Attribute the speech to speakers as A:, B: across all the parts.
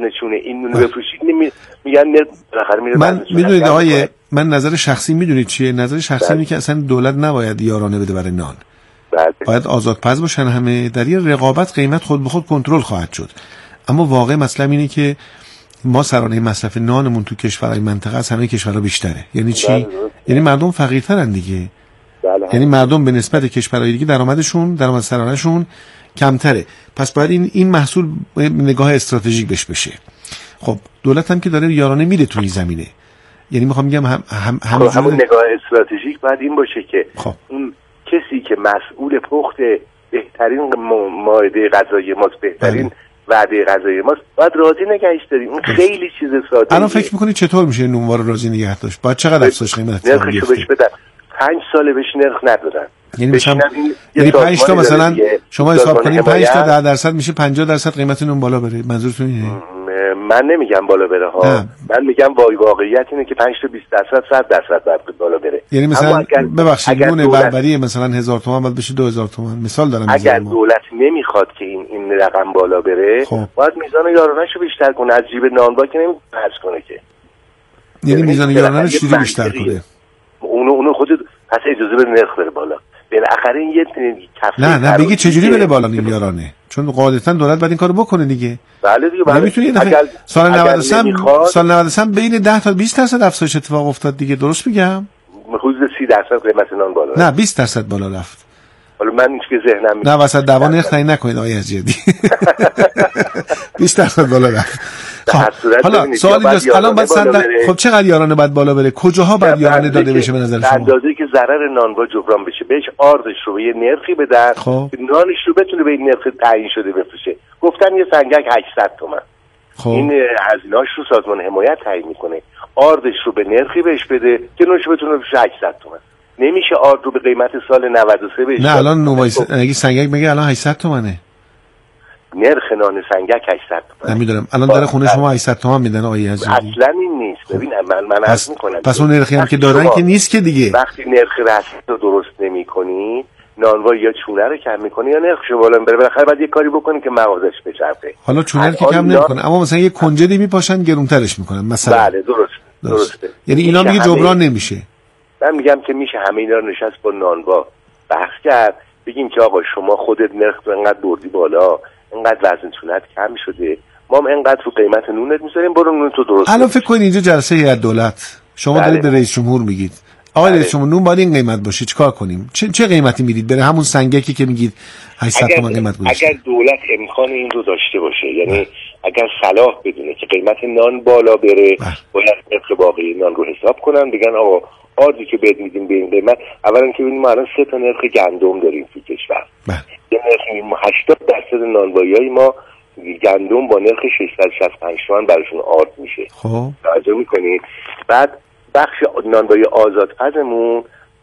A: وزنشونه این نون بفروشید میگن بالاخره میره.
B: من میدونید آقای من نظر شخصی میدونید چیه؟ نظر شخصی اینه که اصلا دولت نباید یارانه بده برای نان. باید آزادپز باشن همه، در یه رقابت قیمت خود به خود کنترل خواهد شد. اما واقع مسئله اینه که ما سرانه مصرف نانمون تو کشورهای منطقه از همه کشورها بیشتره. یعنی چی؟ یعنی مردم فقیرترن دیگه. یعنی مردم به نسبت کشورهای دیگه درآمد سرانه‌شون کمتره. پس باید این محصول نگاه استراتژیک بشه. خب دولت هم که داره یارانه میره تو این زمینه. یعنی میخوام بگم
A: همون نگاه استراتژیک باید این باشه که اون کسی که مسئول پخت بهترین مائده غذایی ماست، بهترین وعده غذایی ماست، باید راضی نگهش داریم. اون خیلی چیز ساده.
B: الان فکر می‌کنی چطور میشه نونوار رو راضی نگه داشت؟ باید چقدر افزایش قیمت
A: نرخش بهش بدن؟ 5 ساله بهش نرخ ندادن.
B: یعنی 5 تا مثلا شما حساب کنید 5 تا 10% میشه 50% قیمت نون بالا بره. منظورتون اینه؟
A: من نمیگم بالا بره ها. من میگم واقعیت اینه که 5 تا 20% 100% باید بالا بره.
B: یعنی مثلا ببخشید نون بربری مثلا 1000 تومان باید بشه 2000 تومان. مثال دارم میزنم.
A: اگر دولت نمیخواد که این رقم بالا بره، باید میزان یارانه‌شو بیشتر کنه. از جیب نانوا که نمیتونه خرج کنه که.
B: یعنی میزان یارانه رو بیشتر کنه.
A: اونو خودت پس اجازه بده نرخ بره بالا. بالاخره این یه کفه.
B: نه بگی چجوری بره بالا این یارانه؟ چون قاعدتا دولت باید این کارو بکنه دیگه.
A: بله دیگه.
B: نمیتونی سال 93 بین 10 تا 20% افزایش اتفاق افتاد دیگه. درست میگم؟
A: حدود 30% قیمت نان بالا رفت.
B: نه 20% بالا رفت.
A: حالا من هیچ که ذهنم
B: نه وسط دوا نرخ تعیین نکنید آقای عزیزی. 20% بالا رفت. حالا سوال اینجاست الان باید خب چقدر یارانه باید بالا بره؟ کجاها باید یارانه داده بشه به نظر شما؟
A: اندازه‌ای که ضرر نانوا جبران بشه. بهش آردش رو به یه نرخی بدن که نانش رو بتونه به این نرخ تعیین شده بفروشه. گفتن یه سنگک 800 تومان. این هزینه‌اش رو سازمان حمایت تعیین میکنه. آردش رو به نرخی بهش بده که نونش بتونه بفروشه 800 تومان. نمیشه آرد رو به قیمت سال 93 بهش.
B: نه الان اگه سنگک میگه الان 800 تومانه.
A: نرخ نان سنگک 800 تومان.
B: نمیدونم الان داره خونه شما 800 تومان میدن آقای عزیزی.
A: اصلا این نیست. ببین من عرض میکنم
B: پس اون نرخی هم که دارن که نیست که دیگه.
A: وقتی نرخ رسمی رو درست نمی‌کنی نانوا یا چونه رو کم می‌کنی یا نرخشو بالا میبره. بالاخره باید یه کاری بکنی که مغازش بچرخه.
B: حالا چونه که کم نمی‌کنه اما مثلا یه کنجدی میپاشن گرونترش میکنن مثلا.
A: بله درسته.
B: یعنی اینا دیگه جبران نمیشه.
A: من میگم که میشه همه اینا رو نشست با نانوا بحث کرد، بگیم که آقا شما خودت نرخ تو انقدر بردی بالا، انقدر وزن چونت کم شده، ما هم انقدر رو قیمت نونت میذاریم، برو نون تو درست.
B: الان فکر کنید اینجا جلسه هیئت دولت، شما دارید به رئیس جمهور میگید آقا رئیس جمهور نون باید این قیمت باشه، چیکار کنیم؟ چه قیمتی میدید بره همون سنگکی که میگید 800 تومان قیمت گذاشته؟
A: اگر دولت امکان این رو داشته باشه، یعنی اگر صلاح بدونه که قیمت نان بالا بره، باید نرخ باقی نان رو حساب کنن، بگن آقا آردی که بهت میدیم به این قیمت. اولا که ببینیم ما الان 3 تا نرخ گندم داریم تو کشور. یه نرخ 80% نانوایی‌های ما گندم با نرخ 665 تومان براشون آرد میشه.
B: خب
A: توجه میکنید؟ بعد بخش نانوایی آزادپزمون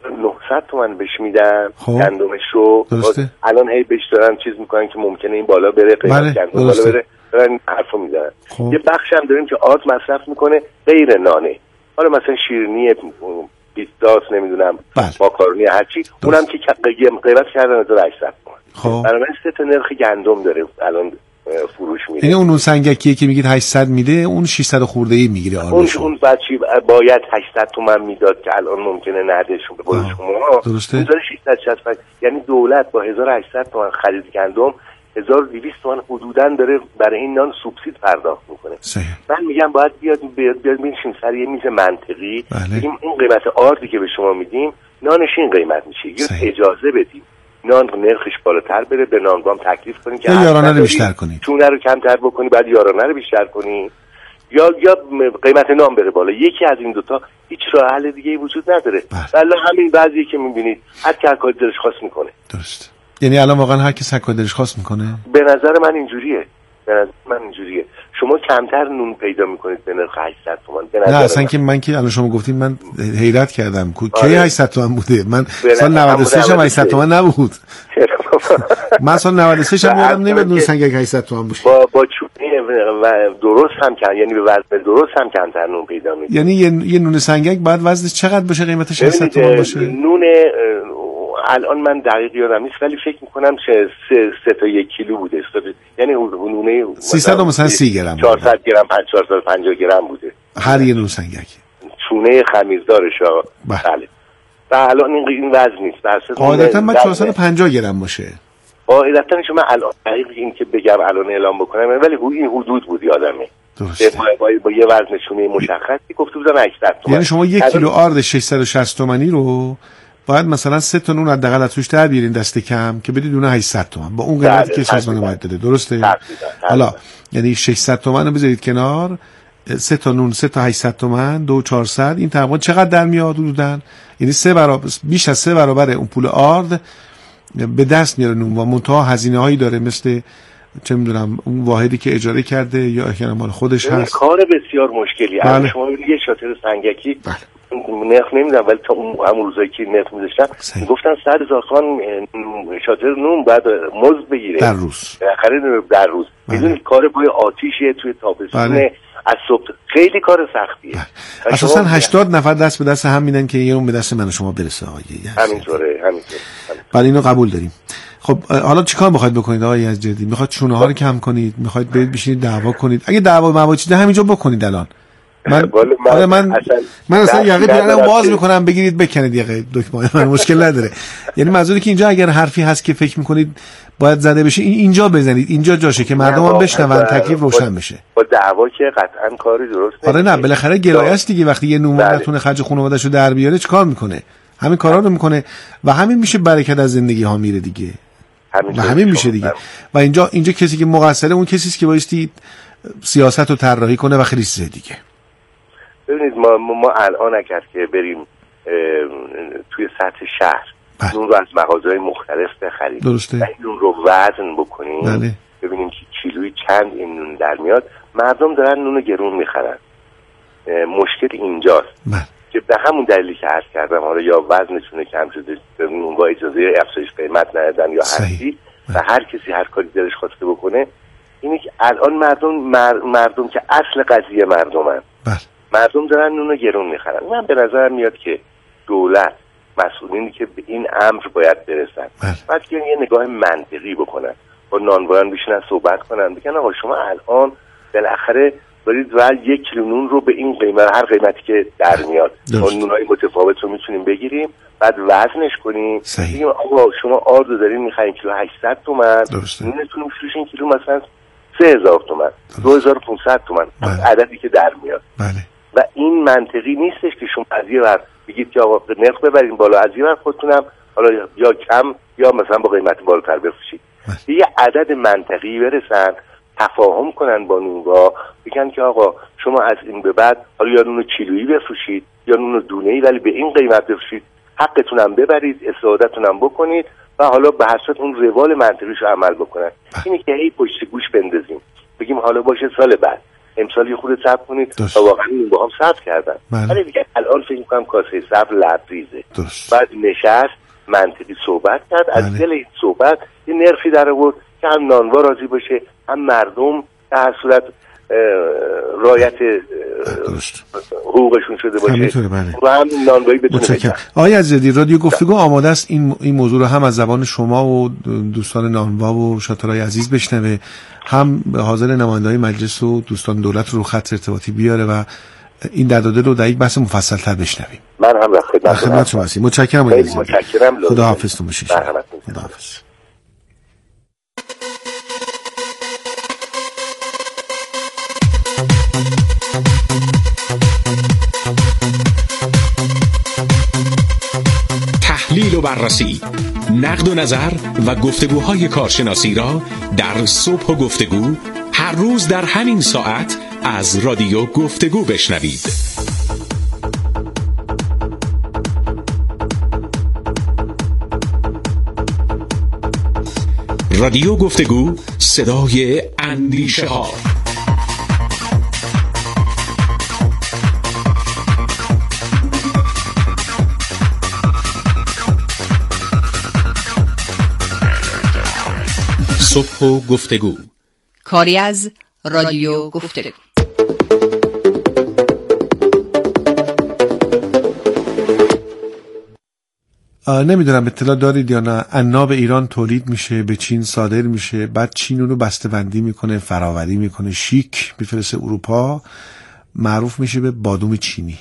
A: 900 تومان بهش میدن گندمش رو. الان هی بهش دارن چیز میکنن که ممکنه این بالا بره، قیمت گندم بالا بره، دارن حرفو میزنن. یه بخش هم داریم که آرد مصرف میکنه غیر نانه، حالا مثلا شیرینی، پیستاس، نمیدونم ماکارونی، هرچی، اونم که قیمت کردن 1800 تومان.
B: خب
A: بنابراین 3 تا نرخ گندم داره الان فروش میده.
B: یعنی اون سنگکیه که میگید 800 میده، اون 600 خرده‌ای میگیره آردش.
A: اون بچی باید 800 تومان میداد که الان ممکنه ندهشون به قول شما.
B: درسته.
A: اون 665، یعنی دولت با 1800 تومان خرید گندم 1200 تومان حدوداً داره برای این نان سوبسید پرداخت میکنه. من میگم باید بیاد بنشیم سر یه میز منطقی، بگیم این قیمت آردی که به شما میدیم نانش این قیمت میشه، یا اجازه بدیم نان نرخش بالاتر بره، به نانوام تکلیف کنی که
B: یارانه رو بیشتر کنی،
A: چونه رو کمتر بکنی، بعد یارانه رو بیشتر کنی، یا قیمت نان بره بالا. یکی از این دوتا هیچ راه حل دیگه وجود نداره. والله همین بعضی که میبینید هر کی کار دلش خواست میکنه.
B: درست. یعنی الان واقعا هر کی هر دلش خواست میکنه.
A: به نظر من اینجوریه. شما کمتر نون پیدا میکنید به نرخ 800 تومان.
B: نه اصلا که من که الان شما گفتین من حیرت کردم کی 800 تومان بوده. من سال 93 هم 800 تومان نبود. من سال 93 هم یادم نمیاد نون سنگک 800 تومان باشه.
A: با چونه و درست هم کم، یعنی به وزن درست هم کمتر نون پیدا میکنید.
B: یعنی یه نون سنگک بعد وزنش چقدر باشه قیمتش 800 تومان باشه؟
A: نون الان من دقیق یادم نیست ولی فکر میکنم 3 تا 1 کیلو بوده، یعنی نونه
B: 300 مثلا 30 گرم
A: 400 گرم 450 گرم بوده
B: هر یه نون سنگک،
A: چونه خمیردارش. بله. و الان این وزن نیست.
B: قاعدتا باید 450 گرم باشه.
A: قاعدتا من الان دقیق این که بگم الان اعلام بکنم ولی این حدود بود یادمه.
B: درسته.
A: با یه وزن چونه مشخصی گفته بودن 800 تومن.
B: یعنی شما 1 کیلو آرد 660 تومانی رو باید مثلا 3 تا نون حداقل از توش در بیارین دست کم که بدید اون 800 تومن با اون قیمتی که سازمان باید داده. درسته؟ حالا یعنی 600 تومن رو بذارید کنار، 3 تا نون 3 تا 800 تومن 2400 این تقریبا چقدر در میاد حدوداً؟ یعنی 3 برابر بیش از 3 برابر اون پول آرد به دست میاره نون و منتها هزینه‌هایی داره مثل چه میدونم اون واحدی که اجاره کرده یا احیانا مال خودش هست.
A: کار بسیار مشکلی.
B: بله.
A: شما یه شاتر سنگکی
B: بله.
A: نرخ نمیدونم ولی تا اون همون روزایی که نرخ میذاشتن گفتن 100,000 تومان شاتر نون بعد مزد بگیره
B: در روز.
A: در روز. میدونید کار پای آتیشه توی تابستون. بله. از صبح خیلی کار سختیه.
B: اساسا 80 نفر دست به دست هم میدن که یه اون به دست من و شما برسه.
A: همینطوره.
B: بعد اینو قبول داریم. خب حالا چیکار میخواید بکنید آقای یزدی؟ میخواید چونه ها رو کم کنید؟ میخواید برید بشینید دعوا کنید؟ اگه دعوا مواجهه همینجا بکنید الان. من اصلا یقه دیگرم باز میکنم بگیرید بکنید یقه دکمه من مشکل نداره. یعنی منظوری که اینجا اگر حرفی هست که فکر میکنید باید زده بشه اینجا بزنید، اینجا جاشه که مردم هم بشنون، تکلیف روشن بشه.
A: با دعوا که قطعا کاری درست نمیشه.
B: آره نه بالاخره گلایه است دیگه. وقتی یه نون نتونه خرج خانواده‌شو در بیاره چیکار میکنه؟ همین کارا رو میکنه و همین میشه برکت از زندگی ها میره دیگه. همین میشه دیگه. و اینجا کسی که مقصره اون کسی است که بایستی سیاست رو طراحی کنه و خیلی چیز دیگه.
A: ببینید ما الان اگر که بریم توی سطح شهر نون رو از مغازه‌های مختلف بخریم
B: درسته.
A: و این نون رو وزن بکنیم.
B: بله.
A: ببینیم که کیلویی چند این نون در میاد. مردم دارن نون گرون میخرن. مشکل اینجاست.
B: بله.
A: که به همون دلیلی که عرض کردم حالا یا وزنشون کم شده نون با اجازه افزایش قیمت ندادن یا هرچی و هر کسی هر کاری دلش خواسته بکنه. اینه که الان مردم که اصل قضیه مردمن.
B: بله.
A: مردم دارن نون گرون میخرن. من به نظرم میاد که دولت مسئولینی که به این امر باید برسن باید که یه نگاه منطقی بکنن، با نانوایان بشینن صحبت کنن، بگن آقا شما الان بالاخره دارید و 1 کیلو نون رو به این قیمت هر قیمتی که در میاد اون نونای متفاوت رو میتونیم بگیریم بعد وزنش کنیم بگیم آقا شما آرد رو دارین میخرین کیلو 800 تومن نونتون میفروشین کیلو مثلا 3000 تومن 2500 تومن عددی که در میاد.
B: بله.
A: و این منطقی نیستش که شما از یه ور بگید که آقا نرخ ببرین بالا، از یه ور خودتونم حالا یا کم یا مثلا با قیمت بالاتر بفروشید. یه عدد منطقی برسن، تفاهم کنن با نونوا، بگن که آقا شما از این به بعد حالا یا نون کیلویی بفروشید یا نون دونه‌ای ولی به این قیمت بفروشید، حقتونم ببرید، استفادهتونم بکنید و حالا به حسب اون روال منطقیشو عمل بکنن. اینی که هی پشت گوش بندازیم بگیم حالا باشه سال بعد امسال یه خود صبر کنید و واقعا این با هم صبر کردن. ولی دیگه الان فکر می‌کنم کاسه صبر لبریزه. بعد نشست منطقی صحبت کرد، از دل این صحبت یه نرخی در آورد که هم نانوا راضی باشه هم مردم در هر صورت رعایت حقوقشون شده باشه و هم نانوایی بتونه بده.
B: آقای عزیزی رادیو گفتگو آماده است این موضوع رو هم از زبان شما و دوستان نانوا و شاترای عزیز بشنوه، هم به حاضر نماینده‌های مجلس و دوستان دولت رو خط ارتباطی بیاره و این دردادل رو در یک بحث مفصل‌تر بشنویم.
A: من هم
B: خدمت شما هستم. متشکرم آقای عزیزی. خدا حافظتون باشید. خدا حافظ.
C: تحلیل و بررسی، نقد و نظر و گفتگوهای کارشناسی را در صبح و گفتگو هر روز در همین ساعت از رادیو گفتگو بشنوید. رادیو گفتگو، صدای اندیشه ها. صبح و گفتگو،
D: کاری از رادیو گفتگو.
B: نمیدونم اطلاع دارید یا نه، عناب ایران تولید میشه، به چین صادر میشه، بعد چین اونو بسته‌بندی میکنه، فراوری میکنه، شیک میفرسته اروپا، معروف میشه به بادوم چینی.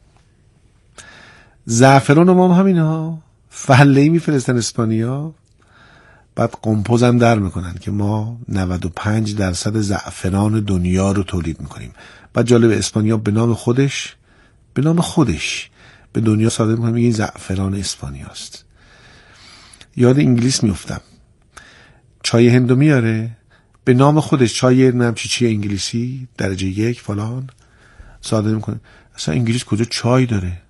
B: زعفران ما هم همینها، فله‌ای میفرستن اسپانیا، بعد قمپوز هم در میکنن که ما 95% زعفران دنیا رو تولید میکنیم. بعد جالب، اسپانیا به نام خودش به دنیا صادر میکنه، میگه زعفران اسپانیاست. یاد انگلیس میفتم، چای هندو میاره به نام خودش، چای نمچی انگلیسی درجه 1 فلان صادر میکنه. اصلا انگلیس کجا چای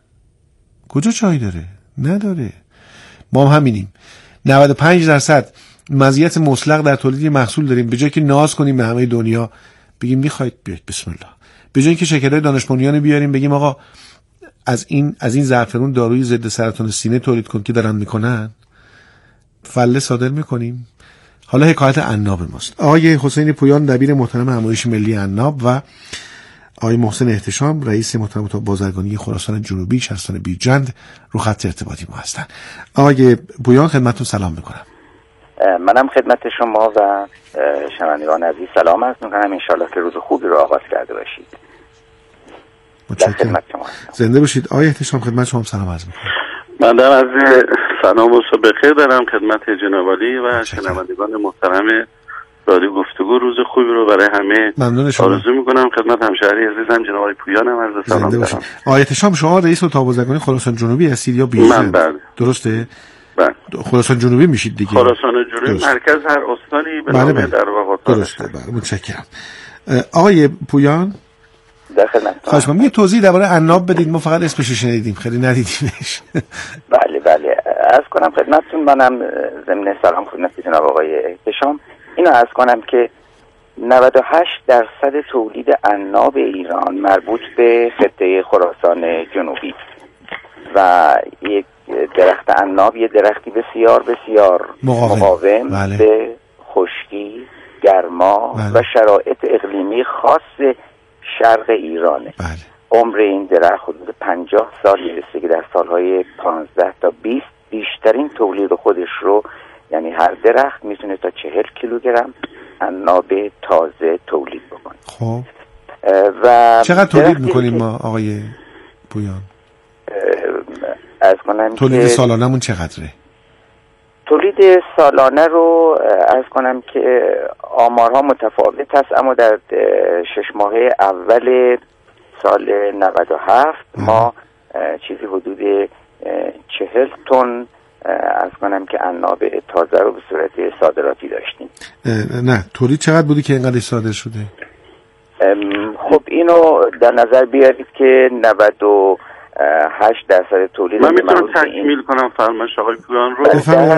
B: داره؟ نداره. ما هم همینیم، 95% مزیت مطلق در تولید محصول داریم. به جای که ناز کنیم به همه دنیا بگیم میخواید بیاید بسم الله، به جای اینکه شرکت‌های دانش بنیان بیاریم بگیم آقا از این زعفرون داروی ضد سرطان سینه تولید کن که دارن میکنن، فله صادر میکنیم. حالا حکایت عناب ماست. آقای حسین پویان دبیر محترم همایش ملی عناب و آقای محسن احتشام رئیس محترم بازرگانی خراسان جنوبی شهرستان بیرجند رو خط ارتباطی ما هستن. آقای پویان خدمتتون سلام میکنم.
E: منم خدمت شما و شنوندگان عزیز سلام عرض میکنم. ان شاءالله که روز خوبی رو آغاز کرده باشید.
B: متشکرم. زنده باشید. آقای احتشام خدمت شما سلام عرض میکنم.
F: من در از سلام و صبح بخیر دارم خدمت جناب عالی و شنوندگان محترم رادیو گفتگو. روز خوبی رو برای همه آرزو میکنم. خدمت همشهری عزیزم جناب آقای پویان هم عرض سلام دارم.
B: آقای احتشام شما رئیس اتاق بازرگانی خراسان جنوبی هستید یا بیرون؟
F: من بله.
B: درسته؟
F: بله.
B: خراسان جنوبی میشید دیگه.
F: خراسان جنوبی مرکز هر استانی به نام در واقع.
B: درسته. بله متشکرم. آقای پویان
E: در خدمت.
B: خواهش می‌کنم یه توضیح درباره عناب بدید، ما فقط اسمش رو شنیدیم، خیلی ندیدیمش.
E: بله عرض کنم خدمتتون. منم ضمن سلام خدمت جناب آقای احتشام اینو عرض کنم که 98% تولید عناب ایران مربوط به خطه خراسان جنوبی و یک درخت عناب یه درختی بسیار بسیار مقاوم
B: بله.
E: به خشکی، گرما
B: بله.
E: و شرایط اقلیمی خاص شرق ایرانه.
B: بله.
E: عمر این درخت حدود 50 سال میرسه که در سالهای 15 تا 20 بیشترین تولید خودش رو، یعنی هر درخت میتونه تا 40 کیلوگرم عناب تازه تولید بکنه.
B: خب
E: و
B: چقدر تولید میکنیم ما آقای پویان؟
E: از کنم
B: تولید سالانمون چقدره؟
E: تولید سالانه رو از کنم که آمارها متفاوت هست، اما در 6 ماهه اول سال 97 ما چیزی حدود 40 تن از کنم که عناب تازه رو به صورت صادراتی داشتیم.
B: نه تولید چقدر بودی که اینقدر صادر شده؟
E: خب اینو در نظر بیارید که 98% تولید.
F: من میتونم تکمیل کنم فرمایش آقای پویان رو.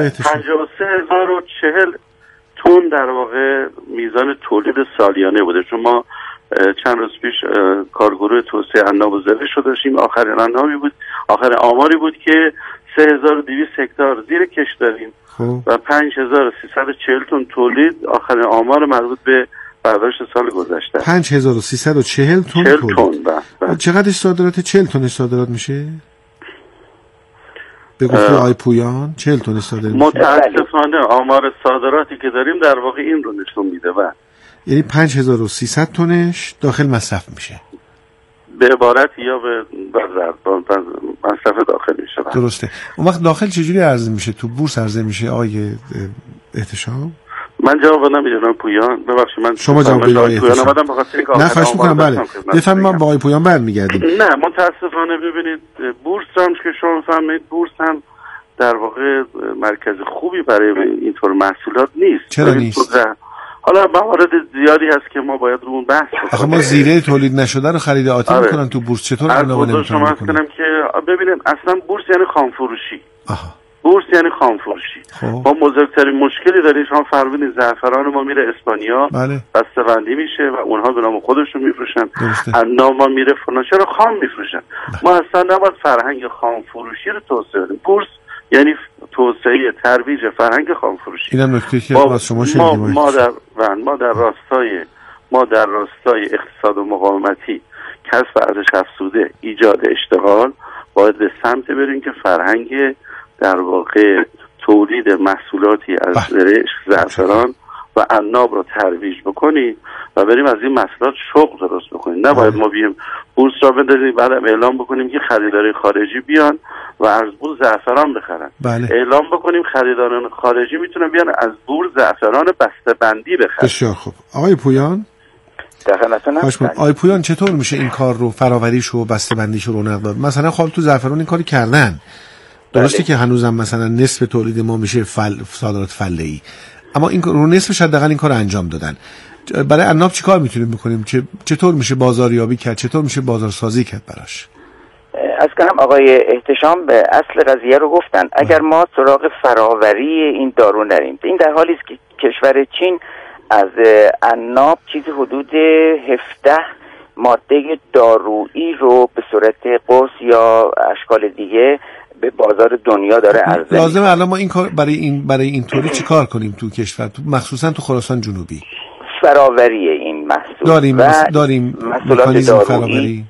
F: 53040 تن در واقع میزان تولید سالیانه بوده، چون ما چند روز پیش کارگروه توسعه عناب و زرش رو داشتیم. آخرین آماری بود که 3200 هکتار زیر کش داریم و 5340 تن تولید. آخرین آمار مربوط به برداشت سال گذشته.
B: 5340 تن تولید. چقدر صادرات؟ 40 تن صادرات میشه؟ به گفته آقای پویان 40 تن صادر میشه.
F: متاسفانه آمار صادراتی که داریم در واقع این رو نشون میده.
B: یعنی 5300 تنش داخل مصرف میشه
F: به عبارت یا به مصرف داخل میشه.
B: درسته. اون وقت داخل چجوری عرضه میشه؟ تو بورس عرضه میشه آقای احتشام؟
F: من جواب نمیدونم پویان، ببخشید من
B: شما جواب بدید آقای احتشام.
F: نه
B: خواهش میکنم. بله بفهمید ما با آقای پویان برمیگردیم.
F: نه متاسفانه ببینید بورس هم که شما فهمید بورس هم در واقع مرکز خوبی برای اینطور محصولات نیست.
B: چرا نیست؟
F: حالا موارد زیادی هست که ما باید رو اون بحث کنیم.
B: آخه ما زیره تولید نشده رو خرید آتی میکنن تو بورس، چطور عناب نمیتونن بکنن؟
F: که ببینید اصلا بورس یعنی خامفروشی. بورس یعنی خامفروشی. ما بزرگترین مشکلی داریم. شما فرمودین زعفران ما میره اسپانیا،
B: بله.
F: بسته‌بندی میشه و اونها به نام خودشون میفروشن. عناب ما میره فلان، چرا خام میفروشن؟ ما اصلا نباید فرهنگ خامفروشی رو توسعه بدیم. بورس یعنی توسعه ترویج فرهنگ خامفروشی.
B: اینم نکته که از شما شنیدیم.
F: ما در راستای اقتصاد و مقاومتی، کسب ارزش افزوده، ایجاد اشتغال باید به سمت بریم که فرهنگ در واقع تولید محصولاتی از زرشک، زعفران و عناب رو ترویج بکنیم و بریم از این محصولات شغل درست بکنیم. نباید ما بیم بورس را بندازیم بعد اعلام بکنیم که خریدارای خارجی بیان و از بورس زعفران بخرن. اعلام بکنیم خریداران خارجی میتونن بیان از بورس زعفران بسته‌بندی بخرن.
B: بسیار خوب. آقای پویان، آقای پویان چطور میشه این کار رو فراوریش و بسته‌بندیش رو رونق داد؟ مثلا خب تو زعفران این کاری کردن، درسته که هنوزم مثلا نصف تولید ما میشه صادرات فله‌ای، اما این رو نصفش حداقل این کار انجام دادن. برای عناب چیکار میتونیم بکنیم؟ چطور میشه بازاریابی کرد؟ چطور میشه بازارسازی کرد براش؟
E: از کنم آقای احتشام به اصل قضیه رو گفتن. اگر ما سراغ فراوری این دارو نریم، این در حالی است که کشور چین از عناب چیزی حدود 17 ماده دارویی رو به صورت قرص یا اشکال دیگه به بازار دنیا داره عرضه.
B: لازمه الان ما این کار برای این طوری چی کار کنیم تو کشور، مخصوصا تو خراسان جنوبی؟
E: فراوری این محصول
B: داریم
E: محصولات دارویی.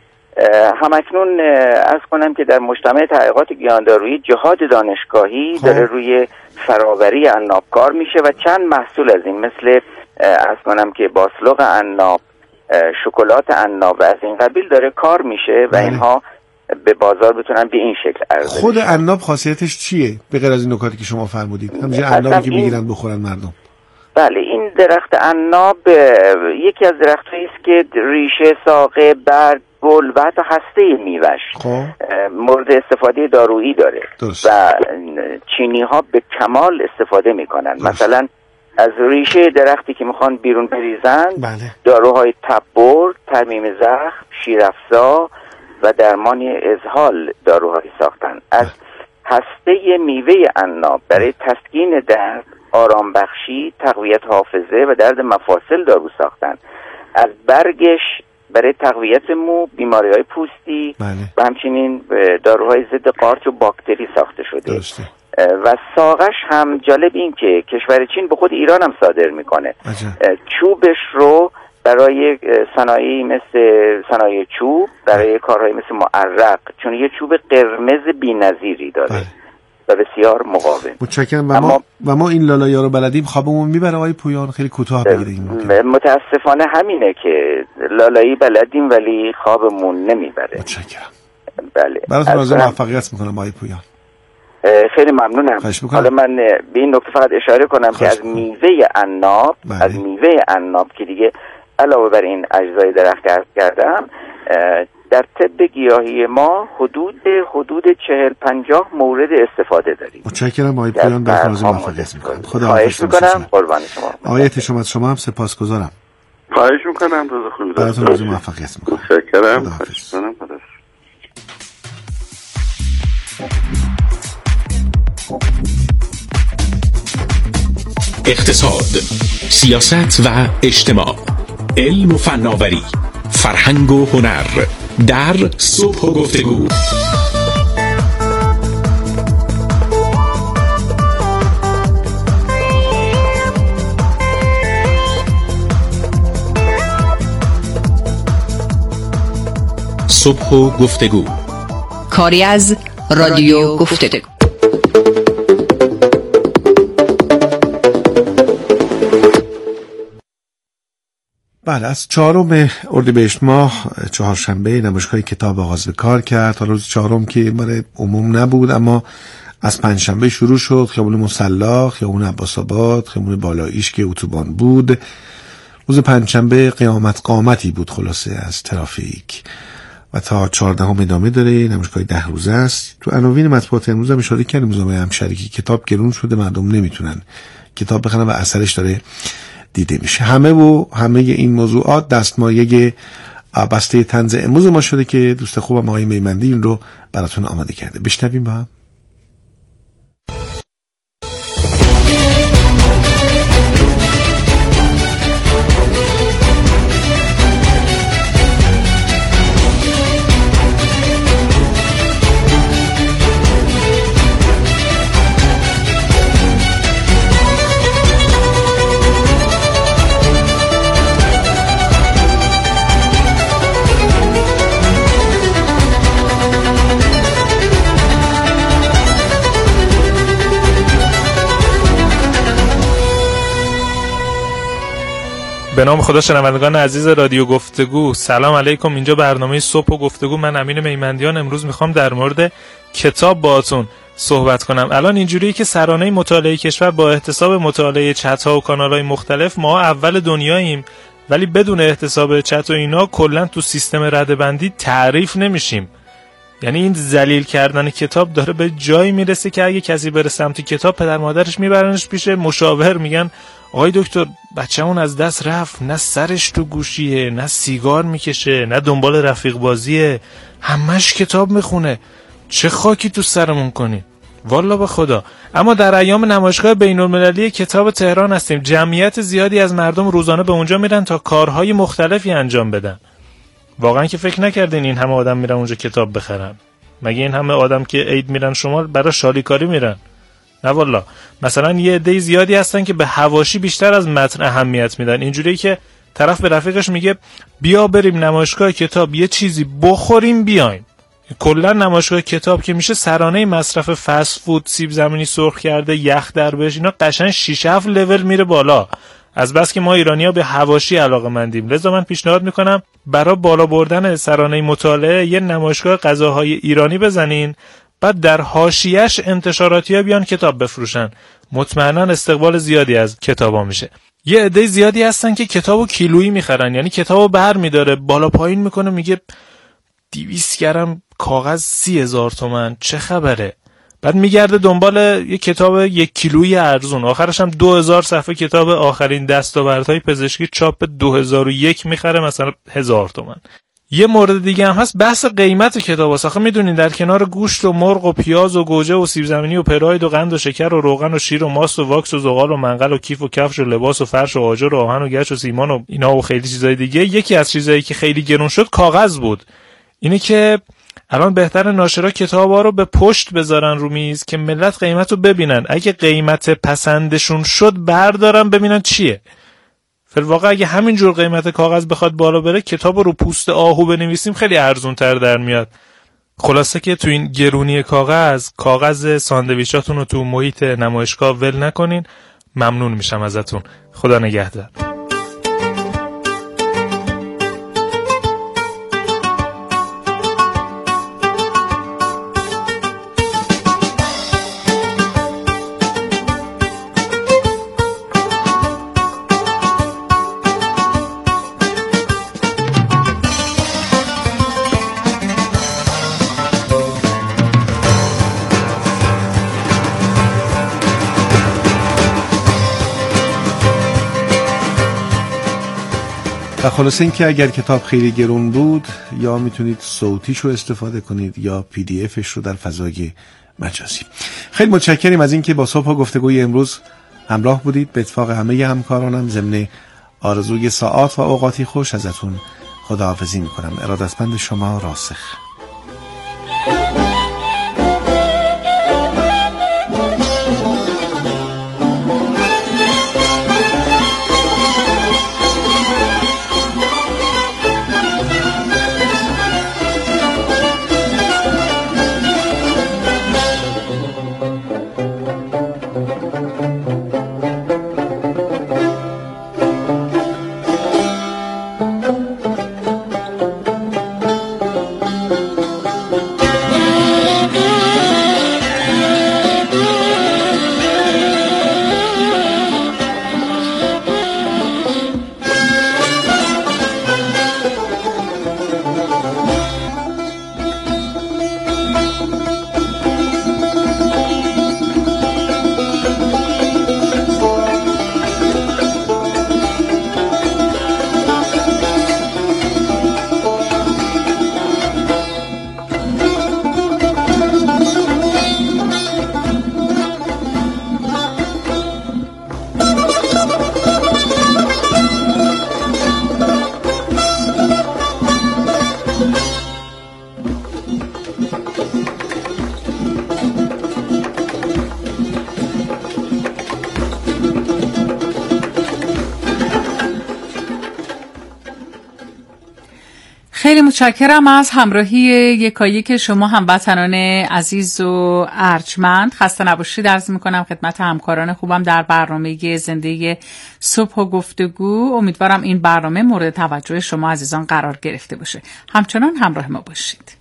E: همکنون عرض کنم که در مجتمع تحقیقات گیاهدارویی جهاد دانشگاهی داره روی فراوری عناب کار میشه و چند محصول از این مثل عرض کنم که باسلوق عناب، شکلات عناب و از این قبیل داره کار میشه و اینها به بازار بتونن به این شکل عرضه.
B: خود عناب خاصیتش چیه به غیر از این نکاتی که شما فرمودید؟ همینجوری عنابی که میگیرن بخورن مردم.
E: بله، این درخت عناب یکی از درختایی است که ریشه، ساقه، برگ، گل و حتی هسته میوه‌اش مورد استفاده دارویی داره و چینی ها به کمال استفاده میکنن. مثلا از ریشه درختی که میخوان بیرون بریزن داروهای تبر، ترمیم زخم، شیرافزا و درمان اسهال داروهایی ساختن. از هسته میوه عناب برای تسکین درد، آرام بخشی، تقویت حافظه و درد مفاصل دارو ساختن. از برگش برای تقویت مو، بیماری‌های پوستی و همچنین داروهای ضد قارچ و باکتری ساخته شده. و ساقش هم جالب این که کشور چین به خود ایران هم صادر میکنه. چوبش رو برای صنایعی مثل صنایع چوب، برای کارهای مثل معرق، چون یه چوب قرمز بی‌نظیری داره و بسیار مقاوم.
B: متشکرم. و ما این لالایا رو بلدیم خوابمون میبره آقای پویان؟ خیلی کوتاه بگیریم.
E: متاسفانه همینه که لالایی بلدیم ولی خوابمون نمیبره.
B: متشکرم.
E: بله.
B: براتون آرزوی موفقیت میکنم آقای پویان.
E: خیلی ممنونم. حالا من به این نکته فقط اشاره کنم که از میوه عناب، از میوه عناب که دیگه علاوه بر این اجزای درخت عرض کردم، در طب گیاهی ما حدود 40-50 مورد استفاده داریم.
B: متشکرم آقای پویان، براتون آرزوی موفقیت میکنم. خدا
E: خواهش میکنم. قربان شما.
B: آقای احتشام از شما هم سپاسگزارم.
F: خواهش میکنم. روز خوبی داشته
B: براتون آرزوی موفقیت میکنم.
F: متشکرم.
C: اقتصاد، سیاست و اجتماع، علم و فناوری، فرهنگ و هنر در صبح و گفتگو. صبح و گفتگو،
D: کاری از رادیو گفتگو.
B: بله، از 4 اردیبهشت ماه چهارشنبه نمایشگاه کتاب آغاز به کار کرد. حالا روز 4 که برای عموم نبود، اما از پنجشنبه شروع شد. خیابون مصلی، خیابون عباس‌آباد، خیابون بالاییش که اتوبان بود. روز پنجشنبه قامتی بود خلاصه از ترافیک و تا 14 ادامه داره. نمایشگاه 10 روزه است. تو عناوین مطبوعات امروز هم اشاره کردیم روزنامه همشریکی کتاب گرون شده، مردم نمیتونن کتاب بخرن و اثرش داره دیده میشه. همه این موضوعات دستمایه بسته طنز امروز ما شده که دوست خوبم آقای میمندی این رو براتون آماده کرده. بشنویم با هم.
G: به نام خدا. شنوندگان عزیز رادیو گفتگو، سلام علیکم. اینجا برنامه صبح و گفتگو. من امین میمندیان. امروز میخوام در مورد کتاب باهاتون صحبت کنم. الان اینجوریه که سرانه مطالعه کشور با احتساب مطالعه چت‌ها و کانال‌های مختلف ما اول دنیاییم، ولی بدون احتساب چت و اینا کلا تو سیستم رده‌بندی تعریف نمیشیم. یعنی این ذلیل کردن کتاب داره به جایی میرسه که اگه کسی بره سمت کتاب، پدر مادرش میبرنش پیش مشاور، میگن آقای دکتر بچه‌مون از دست رفت، نه سرش تو گوشیه، نه سیگار میکشه، نه دنبال رفیق بازیه، همش کتاب میخونه، چه خاکی تو سرمون کنی والا به خدا. اما در ایام نمایشگاه بین‌المللی کتاب تهران هستیم. جمعیت زیادی از مردم روزانه به اونجا میرن تا کارهای مختلفی انجام بدن. واقعا که فکر نکردین این همه آدم میرن اونجا کتاب بخرن؟ مگه این همه آدم که عید میرن شمال برای شالیکاری میرن؟ نه والا. مثلا یه عده زیادی هستن که به حواشی بیشتر از متن اهمیت میدن. اینجوریه که طرف به رفیقش میگه بیا بریم نمایشگاه کتاب یه چیزی بخوریم بیایم. کلا نمایشگاه کتاب که میشه سرانه مصرف فست فود، سیب زمینی سرخ کرده، یخ دربش، اینا قشنگ 6-7 لول میره بالا. از بس که ما ایرانی‌ها به حواشی علاقه‌مندیم. لذا من پیشنهاد میکنم برای بالا بردن سرانه مطالعه یه نمایشگاه غذاهای ایرانی بزنین، بعد در حاشیه‌اش انتشاراتی‌ها بیان کتاب بفروشن. مطمئناً استقبال زیادی از کتابا میشه. یه عده زیادی هستن که کتابو کیلویی میخرن، یعنی کتابو برمی‌داره بالا پایین میکنه، میگه 200 گرم کاغذ 30,000 تومان، چه خبره؟ بعد میگرده دنبال یه کتاب 1 کیلویی ارزون، آخرش هم 2000 صفحه کتاب آخرین دستاوردهای پزشکی چاپ 2001 میخره مثلا 1000 تومان. یه مورد دیگه هم هست، بحث قیمت کتاباست. آخه میدونین در کنار گوشت و مرغ و پیاز و گوجه و سیب زمینی و پراید و قند و شکر و روغن و شیر و ماست و واکس و زغال و منقل و کیف و کفش و لباس و فرش و آجر و آهن و گچ و سیمان و اینا و خیلی چیزای دیگه، یکی از چیزایی که خیلی گرون شد کاغذ بود. اینه که الان بهتر ناشرا کتابا رو به پشت بذارن رو میز که ملت قیمتو ببینن، اگه قیمت پسندشون شد بردارن ببینن چیه. فی الواقع اگه همینجور قیمت کاغذ بخواد بالا بره، کتاب رو پوست آهو بنویسیم خیلی ارزون تر در میاد. خلاصه که تو این گرونی کاغذ ساندویچاتون رو تو محیط نمایشگاه ول نکنین. ممنون میشم ازتون. خدا نگهدار.
B: و خلاصه این که اگر کتاب خیلی گرون بود، یا میتونید صوتیشو استفاده کنید یا PDF رو در فضای مجازی. خیلی متشکریم از اینکه با صبح گفتگوی امروز همراه بودید. به اتفاق همه همکارانم ضمن آرزوی ساعات و اوقاتی خوش ازتون خداحافظی میکنم. ارادتمند شما، راسخ.
H: خیلی متشکرم از همراهی یکایک شما هموطنان عزیز و ارجمند. خسته نباشید عرض میکنم خدمت همکاران خوبم در برنامه زنده صبح و گفتگو. امیدوارم این برنامه مورد توجه شما عزیزان قرار گرفته باشه. همچنان همراه ما باشید.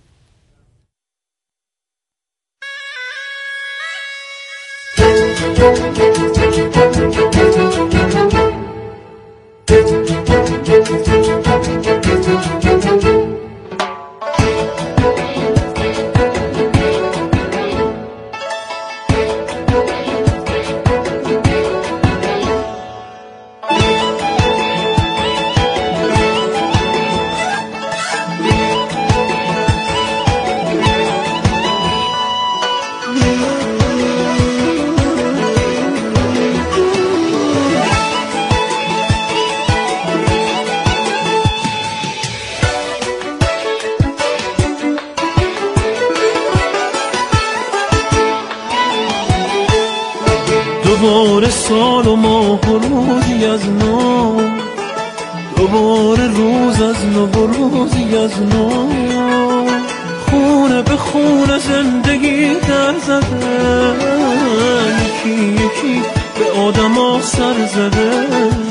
I: دوباره سال و ماه و روزی از نو، دوباره روز از نو و روزی از نو، خونه به خونه زندگی در زده، یکی یکی به آدما سر زده.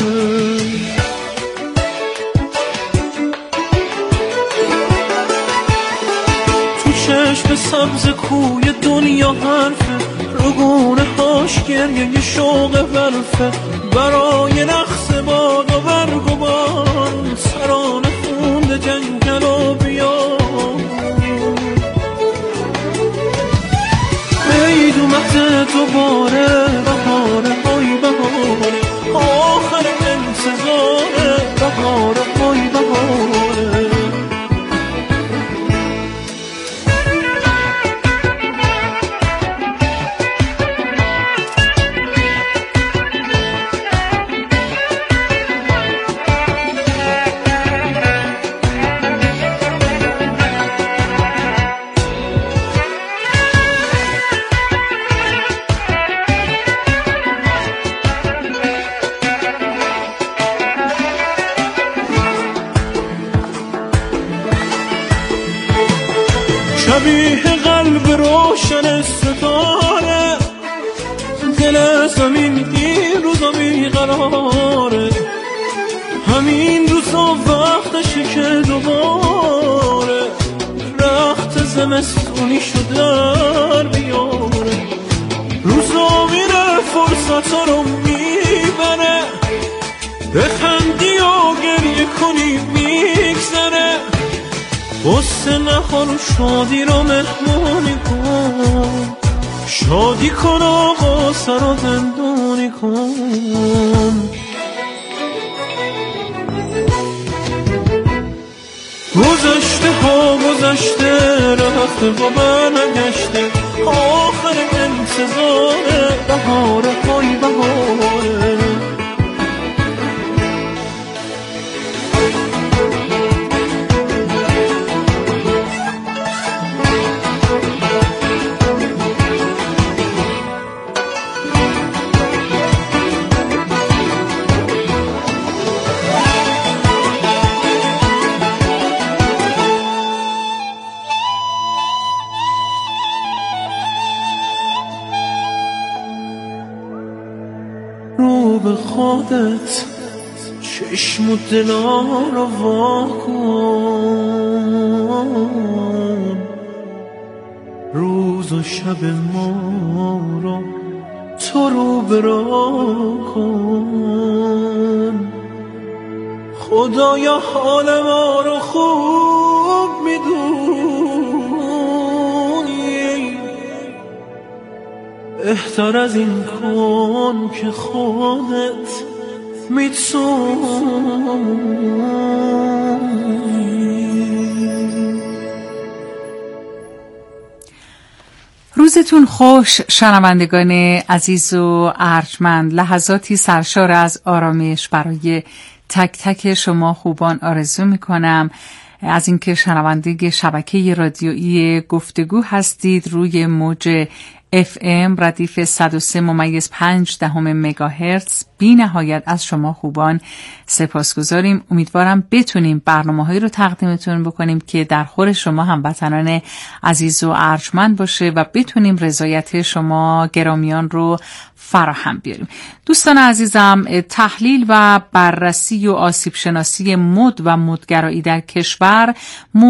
I: تو چشم سبز کوی دنیا حرفه، رگونه هاش گریه شوق برفه، برای رقص باد و برگ و بان، سرانه خونده جنگل و بیان. عید اومده دوباره، بهاره های بهاره، آخر انتظاره، بهاره های بهاره. شبیه قلب روشن ستاره، دل زمین این روزا بیقراره، همین روزا وقتشه که دوباره رخت زمستونی شد در بیاره. روزا میره فرصت رو میبره، بخندی و گریه کنی میگذره، غصه نخور و شادی رو مهمونی کن، شادی کن و غصه رو زندونی کن. گذشته ها گذشته، رفته و برنگشته، آخر انتظاره، بهاره های بهاره. رو به خودت چشم و دلا رو وا کن، روز و شب ما رو تو رو برا کن. خدایا حال ما رو خوب میدونی، بهتر از این کن که خودت میتونی.
H: روزتون خوش شنوندگان عزیز و ارجمند. لحظاتی سرشار از آرامش برای تک تک شما خوبان آرزو میکنم. از اینکه شنونده شبکه رادیویی گفتگو هستید روی موج FM ردیف 103.5 مگاهرتز. بی نهایت از شما خوبان سپاسگزاریم. امیدوارم بتونیم برنامه‌هایی رو تقدیمتون بکنیم که در خور شما هموطنان عزیز و ارجمند باشه و بتونیم رضایت شما گرامیان رو فراهم بیاریم. دوستان عزیزم، تحلیل و بررسی و آسیب شناسی مد و مدگرایی در کشور